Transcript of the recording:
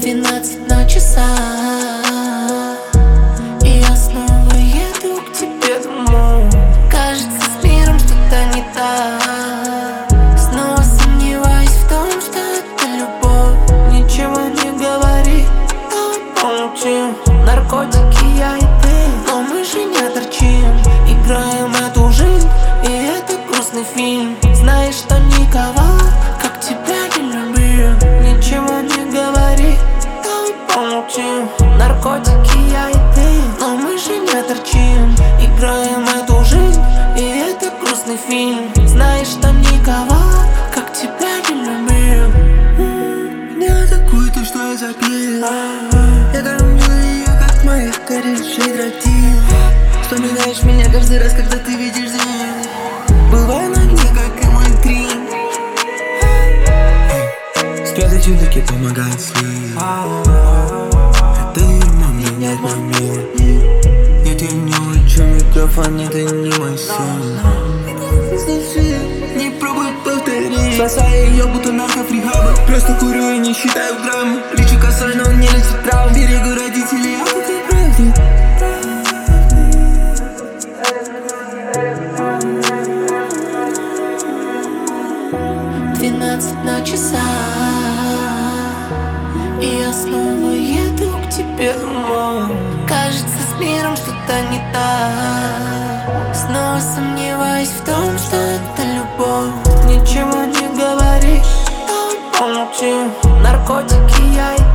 12 на часах, и я снова еду к тебе домой. Кажется, с миром что-то не так. Снова сомневаюсь в том, что это любовь. Ничего не говори, давай помолчим. Наркотики, я и ты, но мы же не торчим. Играем эту жизнь, и это грустный фильм. Знаешь, что никого, как тебя, не любил. Ничего не говори, давай помолчим. Наркотики, я и ты, но мы же не торчим. Играем эту жизнь, и это грустный фильм. Знаешь, что никого, как тебя, не любил. Не такую то, что я запил. Я кормлю ее, как моих горевших тротил. Вспоминаешь меня каждый раз, когда ты видишь звезд. Бывай на дне, как и мой крик. Слезы все-таки помогают слить. Это дерьмо меняет мой мир. Нет, я не учу микрофон, это не мой сон. Слушай, не пробуй повторить. Спасаю ее, будто наркофрихаба. Просто курю и не считаю грамм. Лечу косой, но не лечит травм. Берегу родителей, а ты правда. 12 на часах, и я снова еду к тебе домой. Кажется, с миром что-то не так. Снова сомневаюсь в том, что это любовь. Ничего не говори, давай помолчим. Наркотики, я и